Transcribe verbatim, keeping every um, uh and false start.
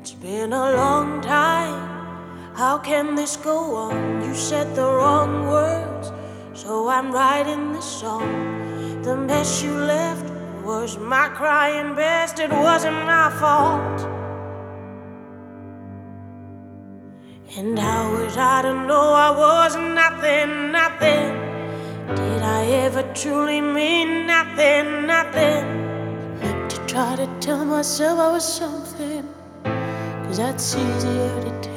It's been a long time. How can this go on? You said the wrong words, so I'm writing this song. The mess you left was my crying best. It wasn't my fault. And how was I to know I was nothing, nothing? Did I ever truly mean nothing, nothing? Like to try to tell myself I was something, 'cause that's easier to tell.